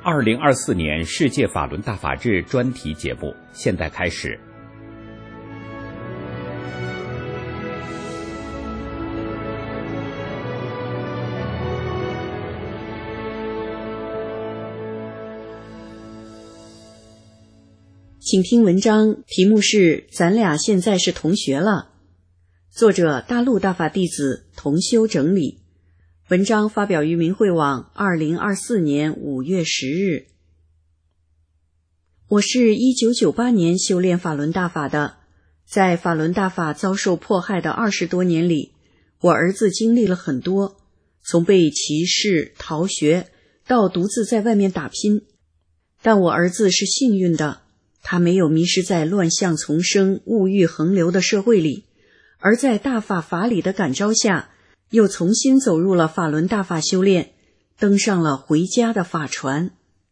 2024年世界法轮大法日专题节目现在开始。 请听文章，题目是咱俩现在是同学了，作者大陆大法弟子同修整理，文章发表于明慧网2024年5月10日。我是1998年修炼法轮大法的，在法轮大法遭受迫害的20多年里，我儿子经历了很多，从被歧视、逃学到独自在外面打拼，但我儿子是幸运的，他没有迷失在乱象丛生、物欲横流的社会里，而在大法法理的感召下，又重新走入了法轮大法修炼，登上了回家的法船。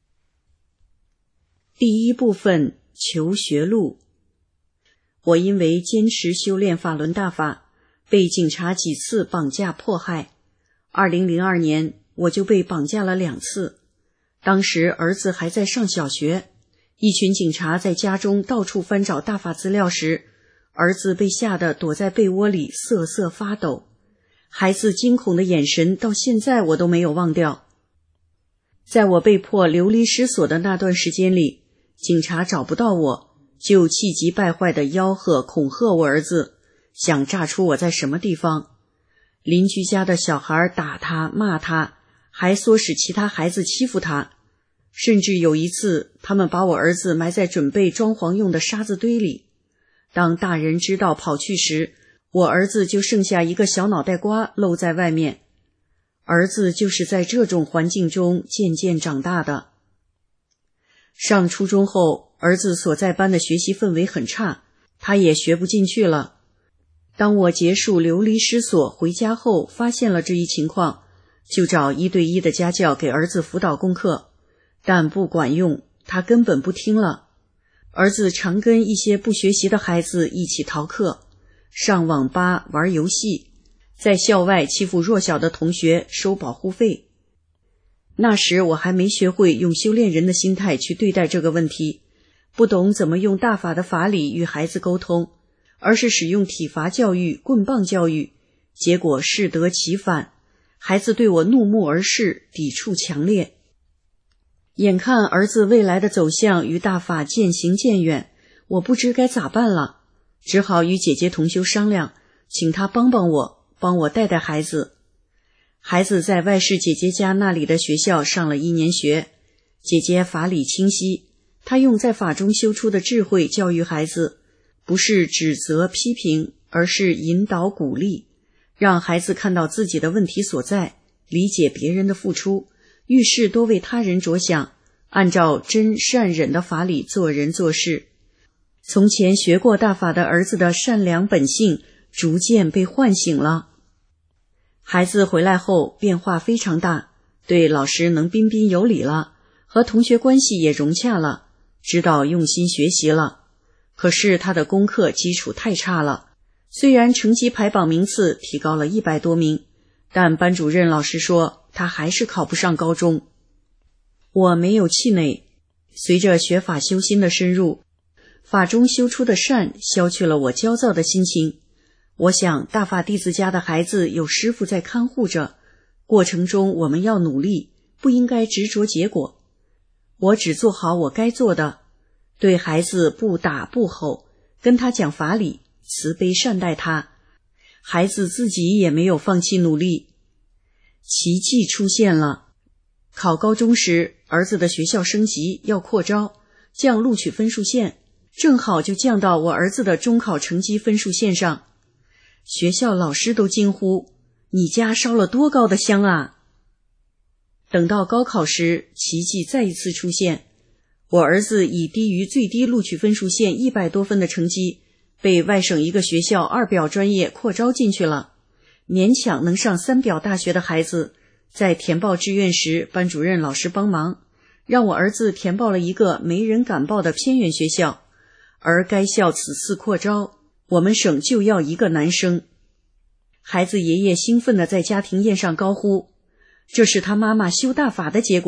第一部分，求学路。我因为坚持修炼法轮大法，被警察几次绑架迫害。2002年，我就被绑架了2次。当时儿子还在上小学，一群警察在家中到处翻找大法资料时，儿子被吓得躲在被窝里瑟瑟发抖。孩子惊恐的眼神到现在我都没有忘掉。在我被迫流离失所的那段时间里，警察找不到我，就气急败坏地吆喝恐吓我儿子，想炸出我在什么地方。邻居家的小孩打他骂他，还唆使其他孩子欺负他。甚至有一次，他们把我儿子埋在准备装潢用的沙子堆里。当大人知道跑去时，我儿子就剩下一个小脑袋瓜露在外面。儿子就是在这种环境中渐渐长大的。上初中后，儿子所在班的学习氛围很差，他也学不进去了。当我结束流离失所回家后，发现了这一情况，就找1对1的家教给儿子辅导功课。但不管用，他根本不听了。儿子常跟一些不学习的孩子一起逃课，上网吧玩游戏，在校外欺负弱小的同学收保护费。那时我还没学会用修炼人的心态去对待这个问题，不懂怎么用大法的法理与孩子沟通，而是使用体罚教育、棍棒教育，结果适得其反，孩子对我怒目而视，抵触强烈。眼看儿子未来的走向与大法渐行渐远，我不知该咋办了，只好与姐姐同修商量，请她帮我带带孩子。孩子在外室姐姐家那里的学校上了1年学，姐姐法理清晰，她用在法中修出的智慧教育孩子，不是指责批评，而是引导鼓励，让孩子看到自己的问题所在，理解别人的付出，遇事多为他人着想，按照真善忍的法理做人做事。从前学过大法的儿子的善良本性逐渐被唤醒了。孩子回来后变化非常大，对老师能彬彬有礼了，和同学关系也融洽了，知道用心学习了。可是他的功课基础太差了，虽然成绩排榜名次提高了100多名，但班主任老师说他还是考不上高中。我没有气馁，随着学法修心的深入，法中修出的善消去了我焦躁的心情。我想大法弟子家的孩子有师父在看护着，过程中我们要努力，不应该执着结果。我只做好我该做的，对孩子不打不吼，跟他讲法理，慈悲善待他。孩子自己也没有放弃努力。奇迹出现了。考高中时，儿子的学校升级要扩招，降录取分数线，正好就降到我儿子的中考成绩分数线上。学校老师都惊呼，你家烧了多高的香啊！等到高考时，奇迹再一次出现，我儿子以低于最低录取分数线100多分的成绩，被外省一个学校2表专业扩招进去了。勉强能上3表大学的孩子，在填报志愿时，班主任老师帮忙，让我儿子填报了一个没人敢报的偏远学校，而该校此次扩招，我们省就要1个男生。孩子爷爷兴奋地在家庭宴上高呼，这是他妈妈修大法的结果，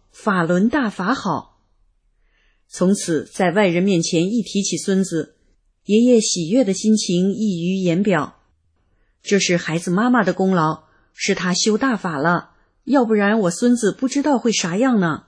法轮大法好。从此在外人面前一提起孙子，爷爷喜悦的心情溢于言表。这是孩子妈妈的功劳，是他修大法了，要不然我孙子不知道会啥样呢。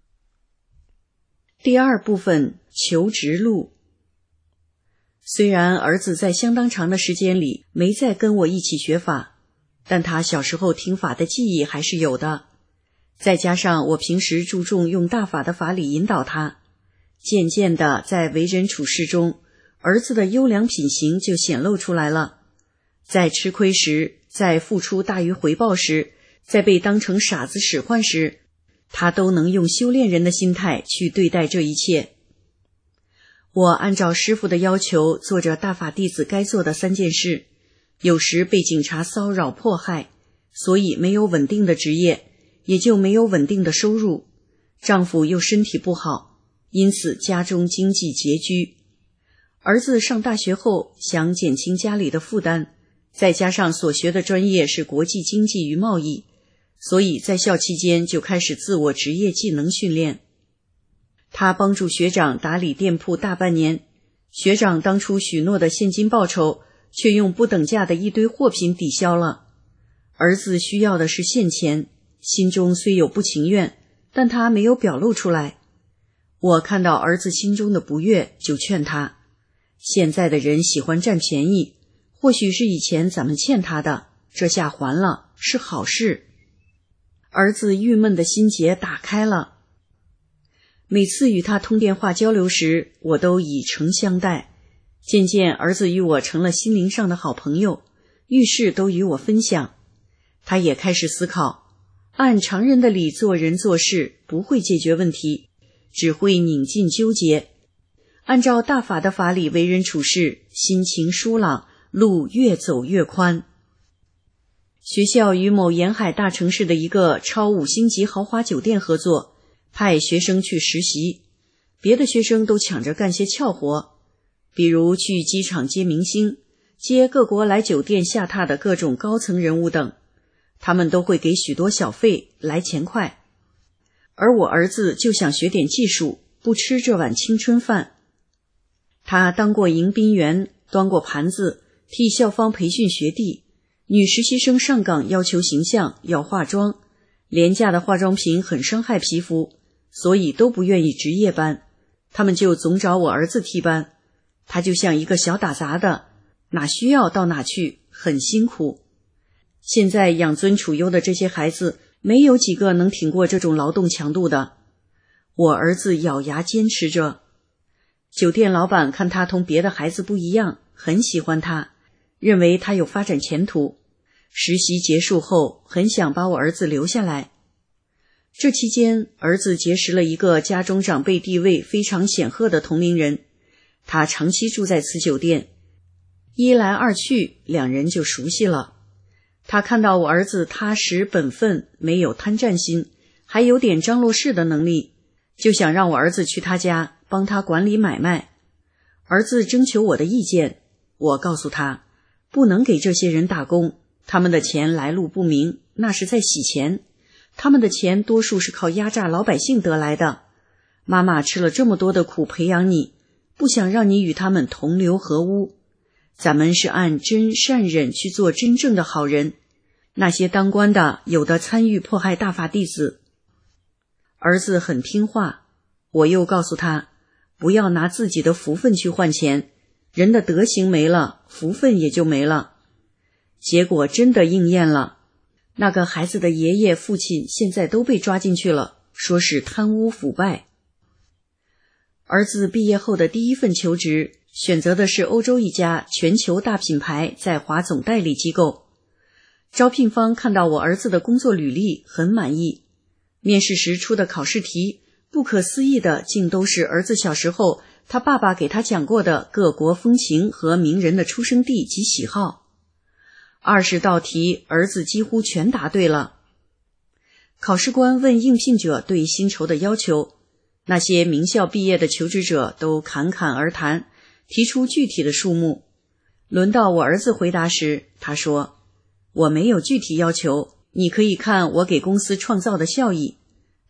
第二部分，求职路。虽然儿子在相当长的时间里没再跟我一起学法，但他小时候听法的记忆还是有的。再加上我平时注重用大法的法理引导他，渐渐的在为人处事中，儿子的优良品行就显露出来了。在吃亏时，在付出大于回报时，在被当成傻子使唤时，他都能用修炼人的心态去对待这一切。我按照师父的要求做着大法弟子该做的3件事，有时被警察骚扰迫害，所以没有稳定的职业，也就没有稳定的收入。丈夫又身体不好，因此家中经济拮据。儿子上大学后想减轻家里的负担，再加上所学的专业是国际经济与贸易，所以在校期间就开始自我职业技能训练。他帮助学长打理店铺大半年，学长当初许诺的现金报酬却用不等价的一堆货品抵消了。儿子需要的是现钱，心中虽有不情愿，但他没有表露出来。我看到儿子心中的不悦，就劝他，现在的人喜欢占便宜，或许是以前咱们欠他的，这下还了，是好事。儿子郁闷的心结打开了。每次与他通电话交流时，我都以诚相待。渐渐儿子与我成了心灵上的好朋友，遇事都与我分享。他也开始思考，按常人的理做人做事不会解决问题，只会拧进纠结。按照大法的法理为人处事，心情舒朗，路越走越宽。学校与某沿海大城市的一个超5星级豪华酒店合作，派学生去实习。别的学生都抢着干些俏活，比如去机场接明星，接各国来酒店下榻的各种高层人物等，他们都会给许多小费来钱快。而我儿子就想学点技术，不吃这碗青春饭。他当过迎宾员，端过盘子，替校方培训学弟。女实习生上岗要求形象，要化妆，廉价的化妆品很伤害皮肤，所以都不愿意值夜班，他们就总找我儿子替班。他就像一个小打杂的，哪需要到哪去，很辛苦。现在养尊处优的这些孩子，没有几个能挺过这种劳动强度的。我儿子咬牙坚持着。酒店老板看他同别的孩子不一样，很喜欢他，认为他有发展前途。实习结束后，很想把我儿子留下来。这期间，儿子结识了一个家中长辈地位非常显赫的同龄人，他长期住在此酒店，一来二去，两人就熟悉了。他看到我儿子踏实本分，没有贪占心，还有点张罗事的能力，就想让我儿子去他家帮他管理买卖。儿子征求我的意见，我告诉他，不能给这些人打工，他们的钱来路不明，那是在洗钱，他们的钱多数是靠压榨老百姓得来的。妈妈吃了这么多的苦培养你，不想让你与他们同流合污。咱们是按真善忍去做真正的好人，那些当官的有的参与迫害大法弟子。儿子很听话，我又告诉他，不要拿自己的福分去换钱，人的德行没了，福分也就没了。结果真的应验了，那个孩子的爷爷父亲现在都被抓进去了，说是贪污腐败。儿子毕业后的第一份求职，选择的是欧洲一家全球大品牌在华总代理机构。招聘方看到我儿子的工作履历很满意，面试时出的考试题，不可思议的竟都是儿子小时候他爸爸给他讲过的各国风情和名人的出生地及喜好。20道题，儿子几乎全答对了。考试官问应聘者对薪酬的要求，那些名校毕业的求职者都侃侃而谈，提出具体的数目。轮到我儿子回答时，他说，我没有具体要求，你可以看我给公司创造的效益。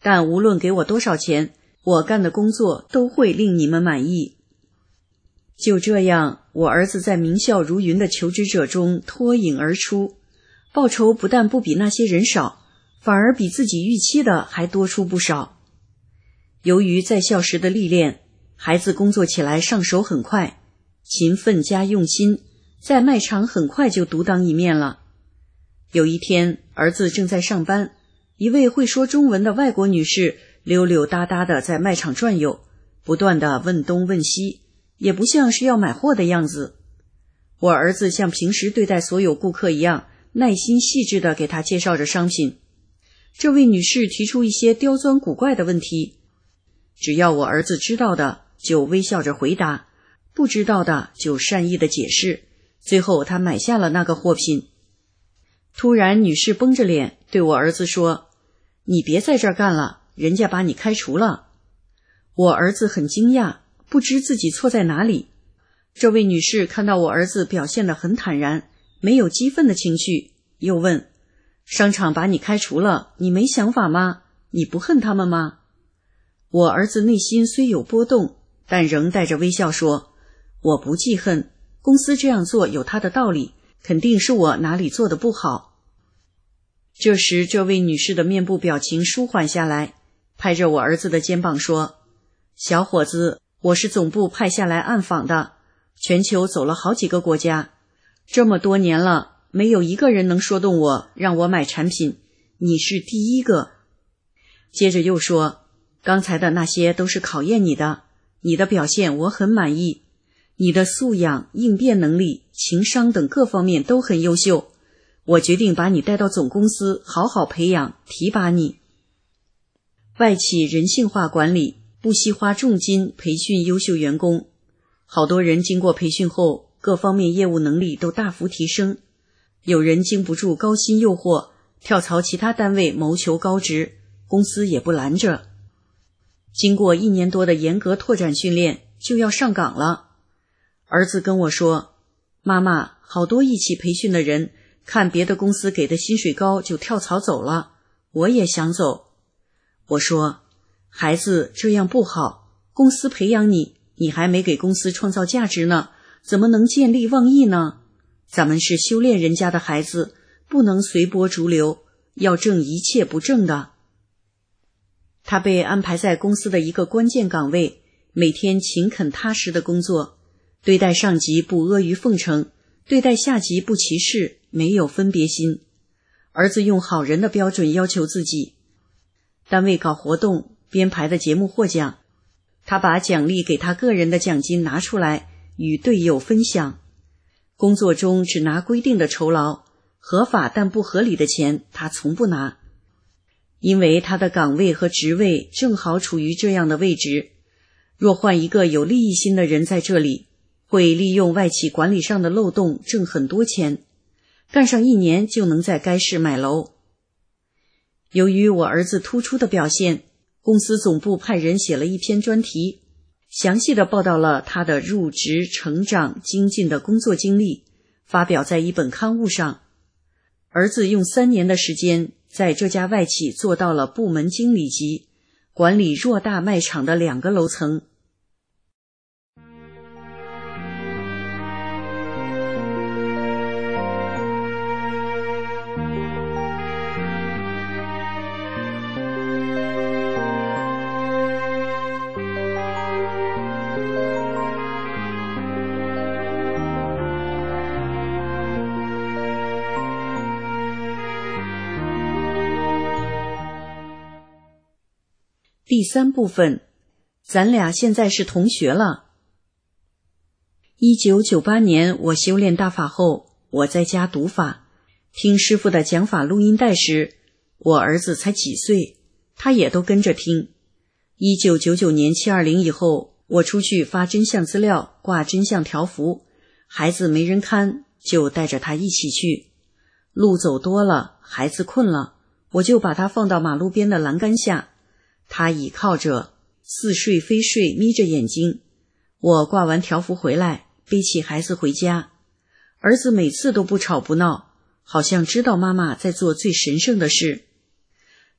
但无论给我多少钱，我干的工作都会令你们满意。就这样，我儿子在名校如云的求职者中脱颖而出，报酬不但不比那些人少，反而比自己预期的还多出不少。由于在校时的历练，孩子工作起来上手很快，勤奋加用心，在卖场很快就独当一面了。有一天，儿子正在上班，一位会说中文的外国女士溜溜达达地在卖场转悠，不断地问东问西，也不像是要买货的样子。我儿子像平时对待所有顾客一样，耐心细致地给他介绍着商品。这位女士提出一些刁钻古怪的问题，只要我儿子知道的就微笑着回答，不知道的就善意的解释，最后他买下了那个货品。突然女士绷着脸对我儿子说，你别在这儿干了，人家把你开除了。我儿子很惊讶，不知自己错在哪里。这位女士看到我儿子表现得很坦然，没有激愤的情绪，又问，商场把你开除了，你没想法吗？你不恨他们吗？我儿子内心虽有波动，但仍带着微笑说，我不记恨，公司这样做有它的道理，肯定是我哪里做得不好。这时这位女士的面部表情舒缓下来，拍着我儿子的肩膀说，小伙子，我是总部派下来暗访的，全球走了好几个国家，这么多年了，没有一个人能说动我，让我买产品，你是第一个。接着又说，刚才的那些都是考验你的，你的表现我很满意，你的素养、应变能力、情商等各方面都很优秀，我决定把你带到总公司，好好培养，提拔你。外企人性化管理，不惜花重金培训优秀员工，好多人经过培训后，各方面业务能力都大幅提升，有人经不住高薪诱惑，跳槽其他单位谋求高职，公司也不拦着。经过1年多的严格拓展训练，就要上岗了。儿子跟我说，妈妈，好多一起培训的人看别的公司给的薪水高就跳槽走了，我也想走。我说，孩子，这样不好，公司培养你，你还没给公司创造价值呢，怎么能见利忘义呢？咱们是修炼人家的孩子，不能随波逐流，要正一切不正的。他被安排在公司的一个关键岗位，每天勤恳踏实的工作，对待上级不阿谀奉承，对待下级不歧视，没有分别心。儿子用好人的标准要求自己。单位搞活动，编排的节目获奖，他把奖励给他个人的奖金拿出来，与队友分享。工作中只拿规定的酬劳，合法但不合理的钱他从不拿。因为他的岗位和职位正好处于这样的位置，若换一个有利益心的人在这里，会利用外企管理上的漏洞挣很多钱，干上1年就能在该市买楼。由于我儿子突出的表现，公司总部派人写了一篇专题，详细的报道了他的入职、成长、精进的工作经历，发表在一本刊物上。儿子用3年的时间，在这家外企做到了部门经理级，管理偌大卖场的2个楼层。第3部分，咱俩现在是同学了。1998年我修炼大法后，我在家读法，听师父的讲法录音带时，我儿子才几岁，他也都跟着听。1999年720以后，我出去发真相资料，挂真相条幅，孩子没人看，就带着他一起去。路走多了，孩子困了，我就把他放到马路边的栏杆下，他倚靠着，似睡非睡，眯着眼睛。我挂完条幅回来，背起孩子回家。儿子每次都不吵不闹，好像知道妈妈在做最神圣的事。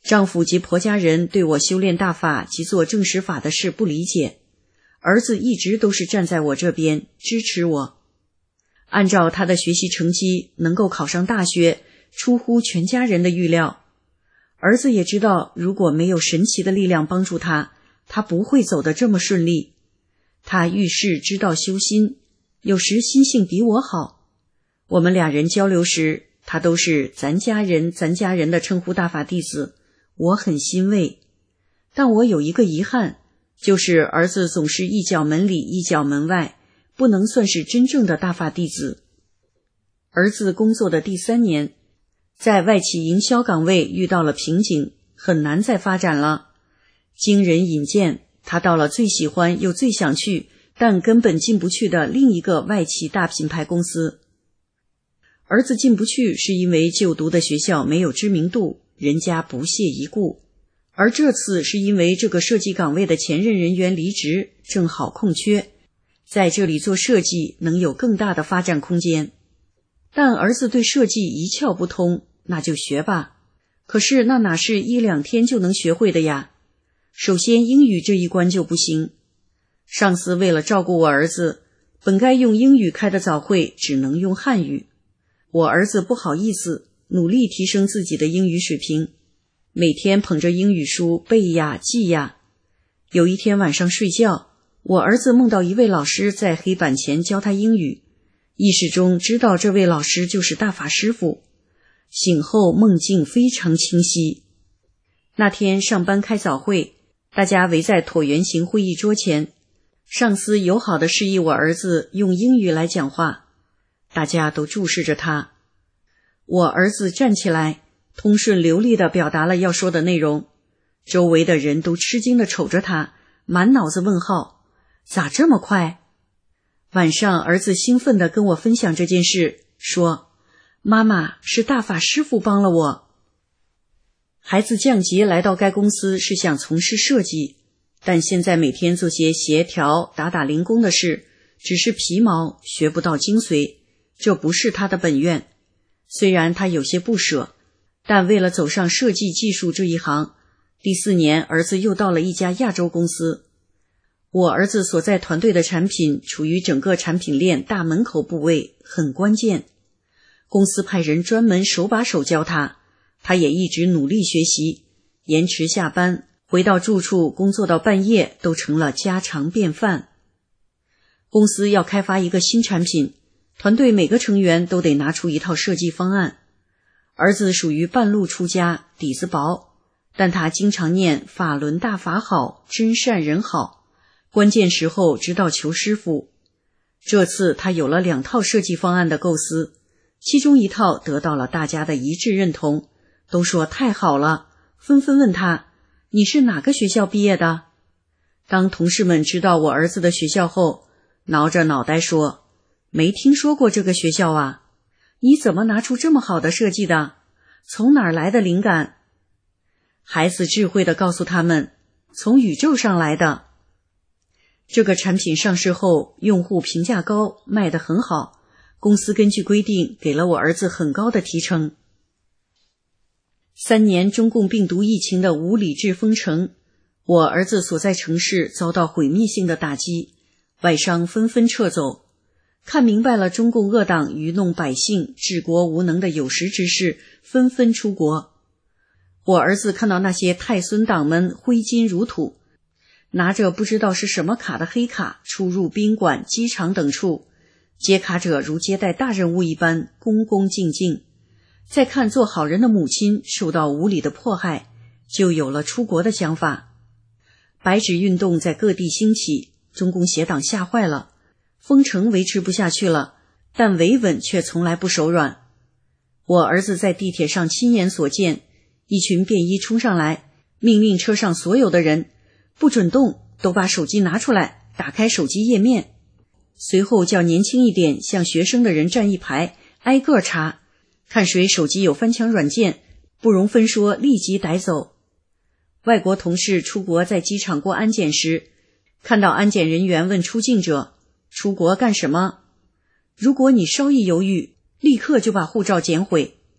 丈夫及婆家人对我修炼大法及做正实法的事不理解，儿子一直都是站在我这边支持我。按照他的学习成绩能够考上大学，出乎全家人的预料。儿子也知道，如果没有神奇的力量帮助他，他不会走得这么顺利。他遇事知道修心，有时心性比我好。我们俩人交流时，他都是咱家人的称呼大法弟子，我很欣慰。但我有一个遗憾，就是儿子总是一脚门里一脚门外，不能算是真正的大法弟子。儿子工作的第3年，在外企营销岗位遇到了瓶颈，很难再发展了。经人引荐，他到了最喜欢又最想去，但根本进不去的另一个外企大品牌公司。儿子进不去是因为就读的学校没有知名度，人家不屑一顾。而这次是因为这个设计岗位的前任人员离职，正好空缺，在这里做设计能有更大的发展空间。但儿子对设计一窍不通，那就学吧。可是那哪是1-2天就能学会的呀？首先英语这一关就不行。上司为了照顾我儿子，本该用英语开的早会只能用汉语。我儿子不好意思，努力提升自己的英语水平，每天捧着英语书背呀记呀。有一天晚上睡觉，我儿子梦到一位老师在黑板前教他英语，意识中知道这位老师就是大法师父。醒后梦境非常清晰。那天上班开早会，大家围在椭圆形会议桌前，上司友好地示意我儿子用英语来讲话，大家都注视着他。我儿子站起来，通顺流利地表达了要说的内容，周围的人都吃惊地瞅着他，满脑子问号，咋这么快？晚上儿子兴奋地跟我分享这件事，说妈妈，是大法师父帮了我。孩子降级来到该公司是想从事设计，但现在每天做些协调打零工的事，只是皮毛，学不到精髓，这不是他的本愿。虽然他有些不舍，但为了走上设计技术这一行，第4年儿子又到了一家亚洲公司。我儿子所在团队的产品处于整个产品链大门口部位，很关键。公司派人专门手把手教他，他也一直努力学习，延迟下班，回到住处工作到半夜都成了家常便饭。公司要开发一个新产品，团队每个成员都得拿出一套设计方案。儿子属于半路出家，底子薄，但他经常念法轮大法好，真善人好，关键时候知道求师傅。这次他有了2套设计方案的构思，其中一套得到了大家的一致认同，都说太好了，纷纷问他，你是哪个学校毕业的？当同事们知道我儿子的学校后，挠着脑袋说，没听说过这个学校啊，你怎么拿出这么好的设计的？从哪儿来的灵感？孩子智慧地告诉他们，从宇宙上来的。这个产品上市后，用户评价高，卖得很好，公司根据规定给了我儿子很高的提成。3年中共病毒疫情的无理智封城，我儿子所在城市遭到毁灭性的打击，外商纷纷撤走。看明白了中共恶党愚弄百姓、治国无能的有识之士，纷纷出国。我儿子看到那些太孙党们挥金如土，拿着不知道是什么卡的黑卡出入宾馆、机场等处，接卡者如接待大人物一般恭恭敬敬。再看做好人的母亲受到无理的迫害，就有了出国的想法。白纸运动在各地兴起，中共邪党吓坏了，封城维持不下去了，但维稳却从来不手软。我儿子在地铁上亲眼所见，一群便衣冲上来，命令车上所有的人不准动，都把手机拿出来，打开手机页面。随后叫年轻一点像学生的人站一排，挨个查，看谁手机有翻墙软件，不容分说立即逮走。外国同事出国在机场过安检时，看到安检人员问出境者，出国干什么？如果你稍一犹豫，立刻就把护照检毁。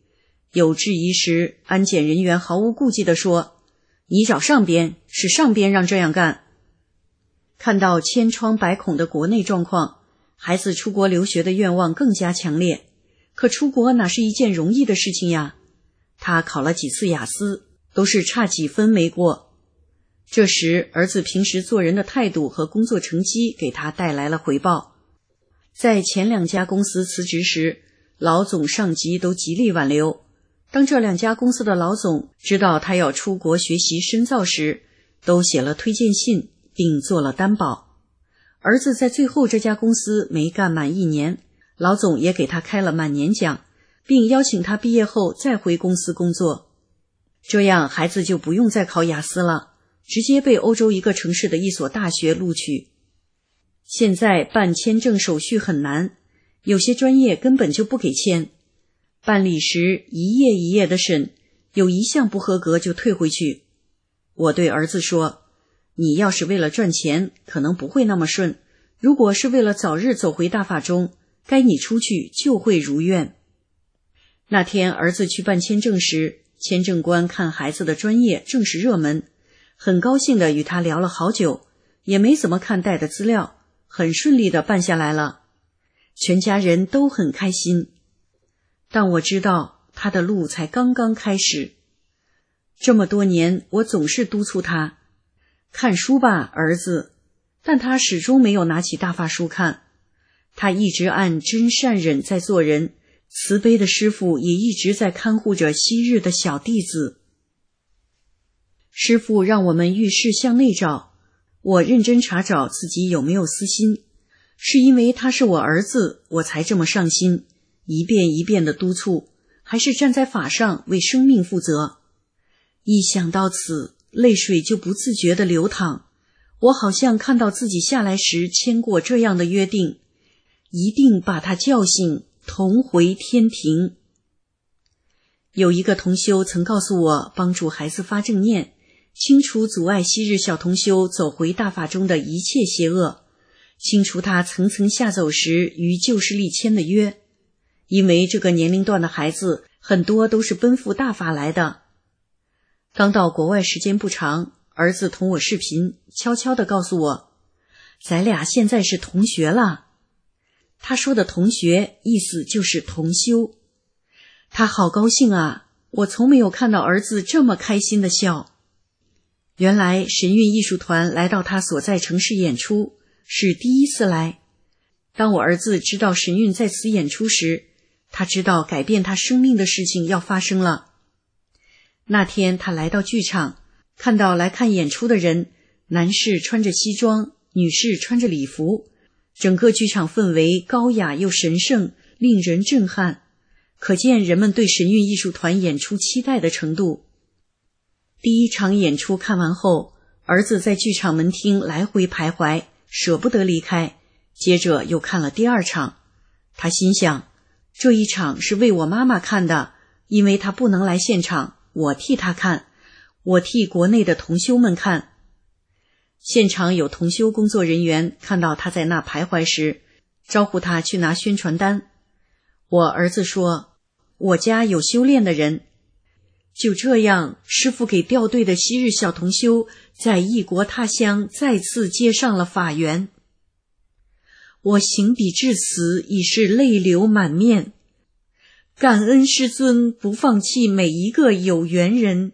有质疑时，安检人员毫无顾忌地说：“你找上边，是上边让这样干。”看到千疮百孔的国内状况，孩子出国留学的愿望更加强烈。可出国哪是一件容易的事情呀？他考了几次雅思，都是差几分没过。这时，儿子平时做人的态度和工作成绩给他带来了回报。在前2家公司辞职时，老总上级都极力挽留。当这2家公司的老总知道他要出国学习深造时，都写了推荐信，并做了担保。儿子在最后这家公司没干满1年，老总也给他开了满年奖，并邀请他毕业后再回公司工作。这样孩子就不用再考雅思了，直接被欧洲一个城市的一所大学录取。现在办签证手续很难，有些专业根本就不给签。办理时一页一页的审，有一项不合格就退回去。我对儿子说，你要是为了赚钱，可能不会那么顺，如果是为了早日走回大法中，该你出去就会如愿。那天儿子去办签证时，签证官看孩子的专业正是热门，很高兴地与他聊了好久，也没怎么看带的资料，很顺利地办下来了。全家人都很开心。但我知道他的路才刚刚开始。这么多年，我总是督促他看书吧，儿子，但他始终没有拿起大法书看。他一直按真善忍在做人，慈悲的师父也一直在看护着昔日的小弟子。师父让我们遇事向内找，我认真查找自己有没有私心，是因为他是我儿子，我才这么上心，一遍一遍的督促，还是站在法上为生命负责。一想到此，泪水就不自觉地流淌。我好像看到自己下来时签过这样的约定，一定把他叫醒，同回天庭。有一个同修曾告诉我，帮助孩子发正念，清除阻碍昔日小同修走回大法中的一切邪恶，清除他层层下走时与旧势力签的约。因为这个年龄段的孩子很多都是奔赴大法来的。刚到国外时间不长，儿子同我视频，悄悄地告诉我，咱俩现在是同学了。他说的同学意思就是同修。他好高兴啊，我从没有看到儿子这么开心的笑。原来神韵艺术团来到他所在城市演出，是第一次来。当我儿子知道神韵在此演出时，他知道改变他生命的事情要发生了。那天他来到剧场，看到来看演出的人，男士穿着西装，女士穿着礼服，整个剧场氛围高雅又神圣，令人震撼，可见人们对神韵艺术团演出期待的程度。第一场演出看完后，儿子在剧场门厅来回徘徊，舍不得离开，接着又看了第2场。他心想，这一场是为我妈妈看的，因为她不能来现场，我替她看，我替国内的同修们看。现场有同修工作人员看到他在那徘徊时，招呼他去拿宣传单。我儿子说，我家有修炼的人。就这样，师父给掉队的昔日小同修在异国他乡再次接上了法缘。我行笔至此已是泪流满面，感恩师尊不放弃每一个有缘人。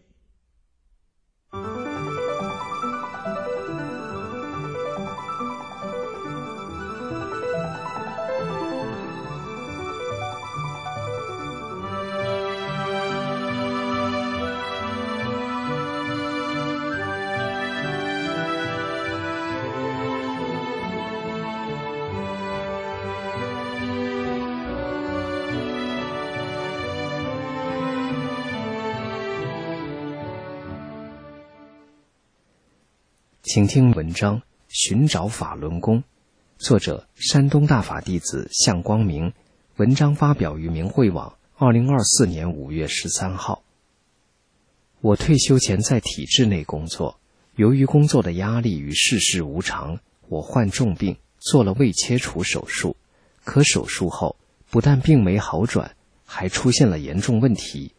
请听文章《寻找法轮功》，作者山东大法弟子向光明，文章发表于明慧网2024年5月13号。我退休前在体制内工作，由于工作的压力与世事无常，我患重病，做了胃切除手术。可手术后不但病没好转，还出现了严重问题，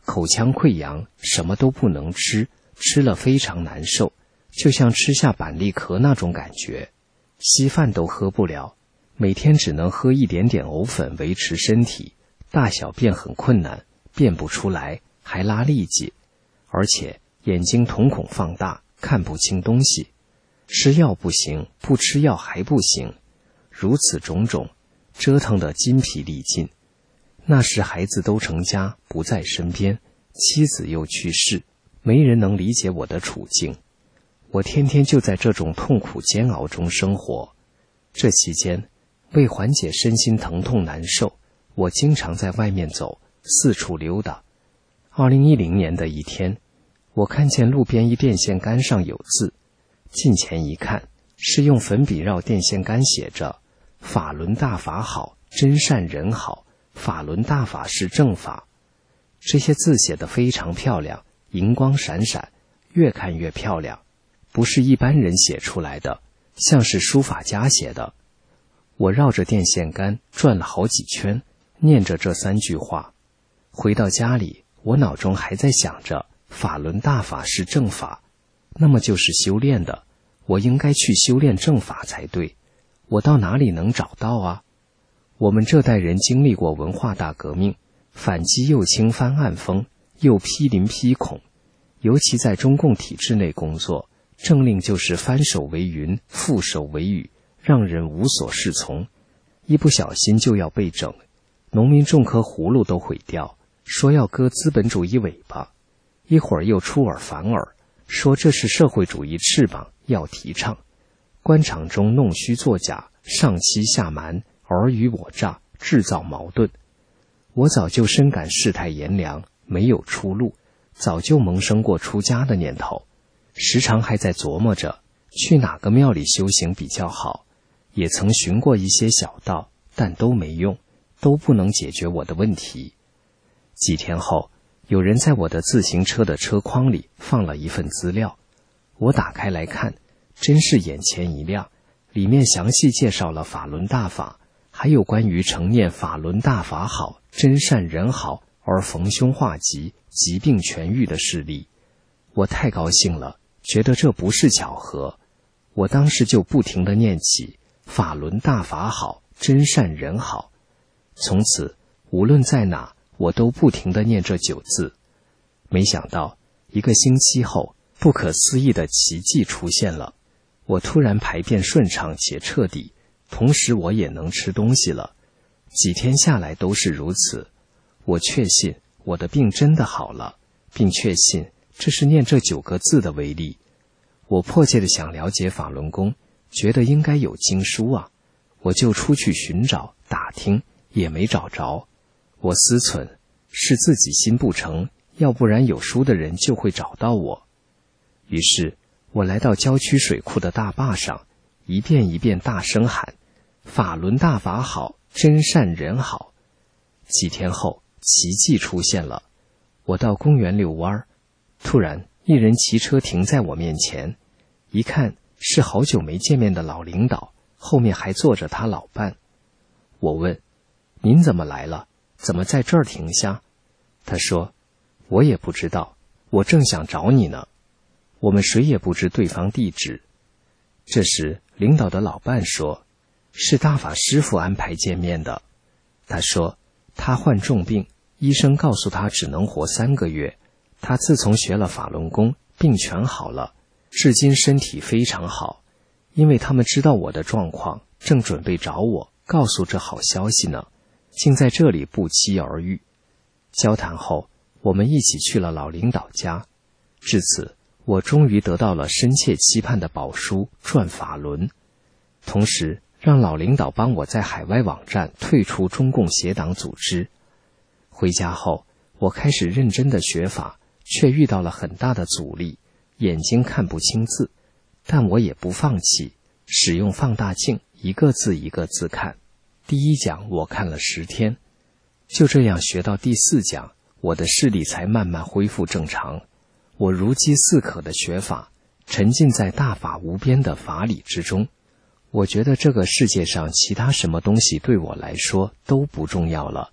口腔溃疡，什么都不能吃，吃了非常难受，就像吃下板栗壳那种感觉。稀饭都喝不了，每天只能喝一点点藕粉维持身体，大小便很困难，便不出来，还拉痢疾，而且眼睛瞳孔放大，看不清东西。吃药不行，不吃药还不行，如此种种，折腾得筋疲力尽。那时孩子都成家，不在身边，妻子又去世，没人能理解我的处境。我天天就在这种痛苦煎熬中生活。这期间，为缓解身心疼痛难受，我经常在外面走，四处溜达。2010年的一天，我看见路边一电线杆上有字，近前一看，是用粉笔绕电线杆写着“法轮大法好，真善人好，法轮大法是正法”。这些字写得非常漂亮，银光闪闪，越看越漂亮，不是一般人写出来的，像是书法家写的。我绕着电线杆转了好几圈，念着这3句话。回到家里，我脑中还在想着法轮大法是正法，那么就是修炼的，我应该去修炼正法才对。我到哪里能找到啊？我们这代人经历过文化大革命，反击右倾翻案风，又批林批孔，尤其在中共体制内工作，政令就是翻手为云，覆手为雨，让人无所适从，一不小心就要被整。农民种棵葫芦都毁掉，说要割资本主义尾巴，一会儿又出尔反尔，说这是社会主义翅膀，要提倡。官场中弄虚作假，上欺下瞒，尔虞我诈，制造矛盾。我早就深感世态炎凉，没有出路，早就萌生过出家的念头，时常还在琢磨着去哪个庙里修行比较好，也曾寻过一些小道，但都没用，都不能解决我的问题。几天后，有人在我的自行车的车筐里放了一份资料，我打开来看，真是眼前一亮，里面详细介绍了法轮大法，还有关于承念法轮大法好，真善人好而逢凶化吉，疾病痊愈的事例。我太高兴了，觉得这不是巧合。我当时就不停地念起法轮大法好，真善人好。从此无论在哪，我都不停地念这9字。没想到1个星期后，不可思议的奇迹出现了，我突然排便顺畅且彻底，同时我也能吃东西了。几天下来都是如此，我确信我的病真的好了，并确信这是念这9个字的威力。我迫切地想了解法轮功，觉得应该有经书啊，我就出去寻找打听，也没找着。我思忖，是自己心不诚，要不然有书的人就会找到我。于是我来到郊区水库的大坝上，一遍一遍大声喊法轮大法好，真善人好。几天后，奇迹出现了。我到公园遛弯，突然一人骑车停在我面前，一看是好久没见面的老领导，后面还坐着他老伴。我问，您怎么来了？怎么在这儿停下？他说，我也不知道，我正想找你呢。我们谁也不知对方地址。这时领导的老伴说，是大法师父安排见面的。他说他患重病，医生告诉他只能活3个月，他自从学了法轮功，病全好了，至今身体非常好。因为他们知道我的状况，正准备找我告诉这好消息呢，竟在这里不期而遇。交谈后，我们一起去了老领导家。至此，我终于得到了深切期盼的宝书转法轮，同时让老领导帮我在海外网站退出中共邪党组织。回家后，我开始认真的学法，却遇到了很大的阻力，眼睛看不清字，但我也不放弃，使用放大镜一个字一个字看。第1讲我看了10天，就这样学到第4讲，我的视力才慢慢恢复正常。我如饥似渴的学法，沉浸在大法无边的法理之中。我觉得这个世界上其他什么东西对我来说都不重要了，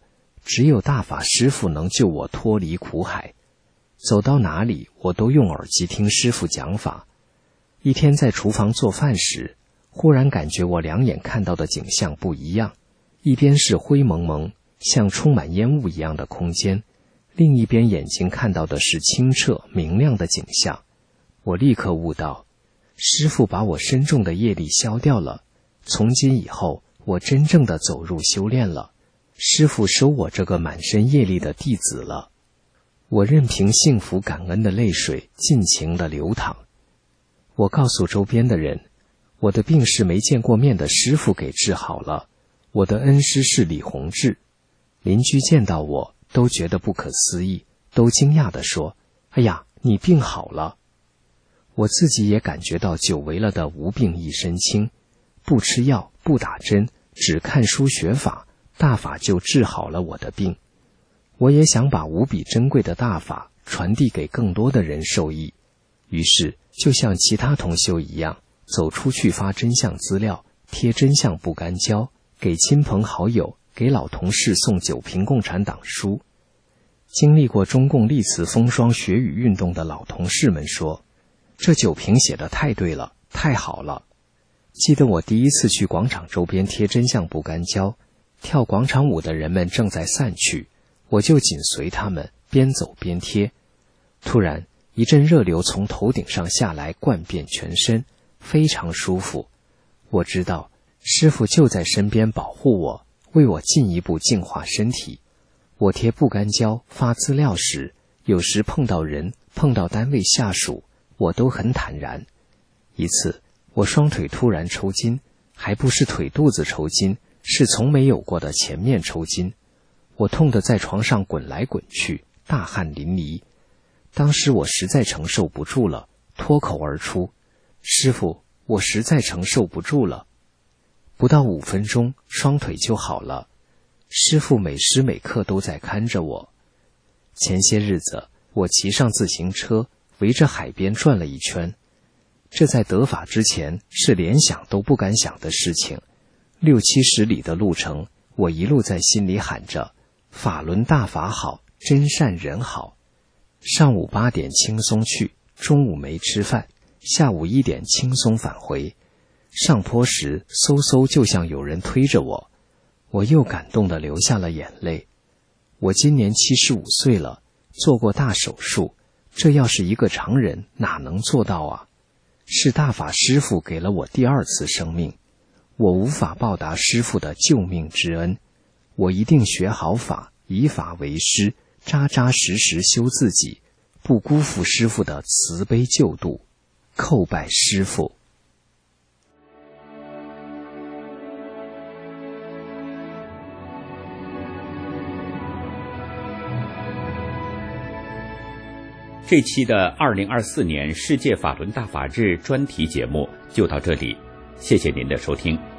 只有大法师父能救我脱离苦海。走到哪里，我都用耳机听师父讲法。一天在厨房做饭时，忽然感觉我两眼看到的景象不一样，一边是灰蒙蒙像充满烟雾一样的空间，另一边眼睛看到的是清澈明亮的景象。我立刻悟到，师父把我深重的业力消掉了，从今以后我真正的走入修炼了，师父收我这个满身业力的弟子了。我任凭幸福感恩的泪水尽情地流淌。我告诉周边的人，我的病是没见过面的师父给治好了，我的恩师是李洪志。邻居见到我都觉得不可思议，都惊讶地说：哎呀，你病好了。我自己也感觉到久违了的无病一身轻，不吃药不打针，只看书学法，大法就治好了我的病。我也想把无比珍贵的大法传递给更多的人受益，于是就像其他同修一样，走出去发真相资料，贴真相不干胶，给亲朋好友，给老同事送9瓶共产党书。经历过中共历次风霜雪雨运动的老同事们说，这9瓶写得太对了，太好了。记得我第一次去广场周边贴真相不干胶，跳广场舞的人们正在散去，我就紧随他们边走边贴。突然一阵热流从头顶上下来，灌遍全身，非常舒服。我知道师父就在身边保护我，为我进一步净化身体。我贴不干胶发资料时，有时碰到人，碰到单位下属，我都很坦然。一次我双腿突然抽筋，还不是腿肚子抽筋，是从没有过的前面抽筋。我痛得在床上滚来滚去，大汗淋漓。当时我实在承受不住了，脱口而出：师父，我实在承受不住了。不到5分钟，双腿就好了。师父每时每刻都在看着我。前些日子，我骑上自行车，围着海边转了一圈。这在得法之前是连想都不敢想的事情。60-70里的路程，我一路在心里喊着：法轮大法好，真善人好。上午8点轻松去，中午没吃饭，下午1点轻松返回。上坡时嗖嗖就像有人推着我，我又感动地流下了眼泪。我今年75岁了，做过大手术，这要是一个常人哪能做到啊？是大法师父给了我第2次生命，我无法报答师父的救命之恩，我一定学好法，以法为师，扎扎实实修自己，不辜负师父的慈悲救度。叩拜师父。 这期的2024年世界法轮大法日专题节目就到这里，谢谢您的收听。